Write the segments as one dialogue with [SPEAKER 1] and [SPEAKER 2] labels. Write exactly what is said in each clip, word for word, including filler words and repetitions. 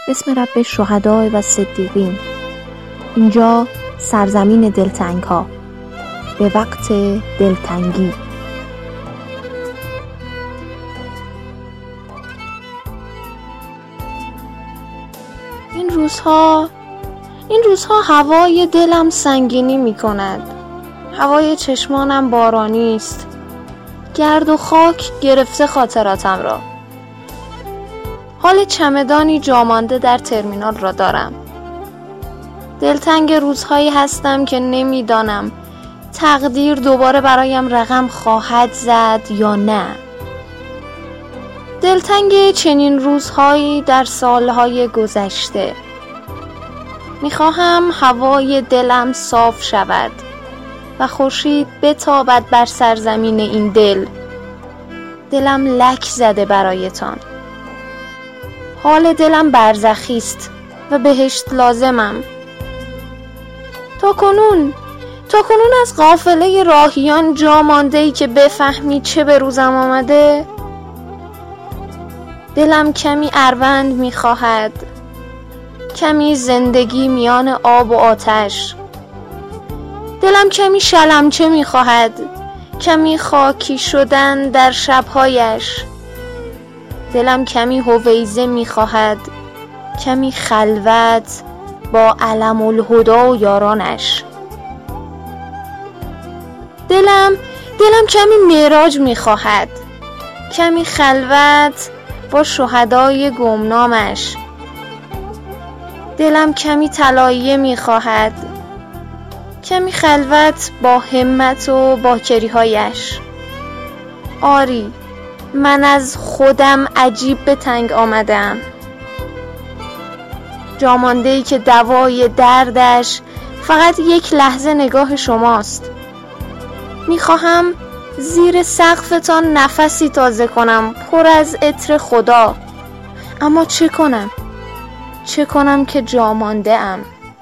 [SPEAKER 1] بسم رب شهداء و صدیقین. اینجا سرزمین دلتنگ ها به وقت دلتنگی. این روزها این روزها هوای دلم سنگینی می کند. هوای چشمانم بارانی است. گرد و خاک گرفته خاطراتم را. حال چمدانی جامانده در ترمینال را دارم. دلتنگ روزهایی هستم که نمیدانم تقدیر دوباره برایم رقم خواهد زد یا نه. دلتنگ چنین روزهایی در سالهای گذشته. میخواهم هوای دلم صاف شود و خورشید بتابد بر سرزمین این دل. دلم لک زده برایتان. حال دلم برزخی است و بهشت لازمم. تا کنون تا کنون از قافله راهیان جا مانده ای که بفهمی چه به روزم آمده؟ دلم کمی اروند میخواهد، کمی زندگی میان آب و آتش. دلم کمی شلمچه میخواهد، کمی خاکی شدن در شبهایش. دلم کمی هویزه میخواهد، کمی خلوت با علم الهدی و یارانش. دلم دلم کمی معراج میخواهد، کمی خلوت با شهدای گمنامش. دلم کمی طلایه میخواهد، کمی خلوت با همت و باکریهایش. آری، من از خودم عجیب به تنگ آمدم. جامانده‌ای که دوای دردش فقط یک لحظه نگاه شماست. میخواهم زیر سقفتان نفسی تازه کنم پر از عطر خدا. اما چه کنم؟ چه کنم که جامانده ام؟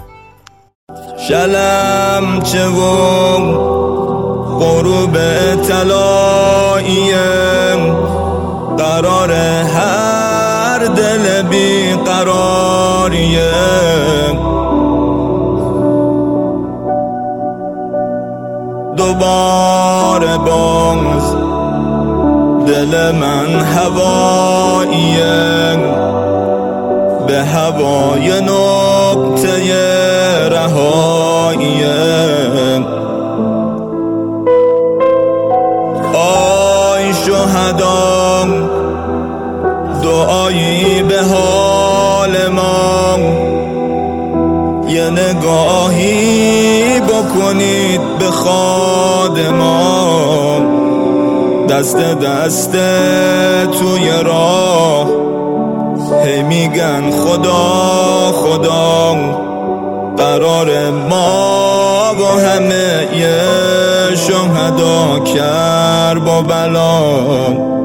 [SPEAKER 2] شلم چه و غروب طلاییم، قرار هر دل بی قراریه. دوباره باز دل من هواییه، به هوای نقطه رهاییه. آی شهدا، دعایی به حال ما، یه نگاهی بکنید به خادمان. دست دست توی راه هی میگن خدا خدا، قرار ما با همه یه شهدا کرب و بلا.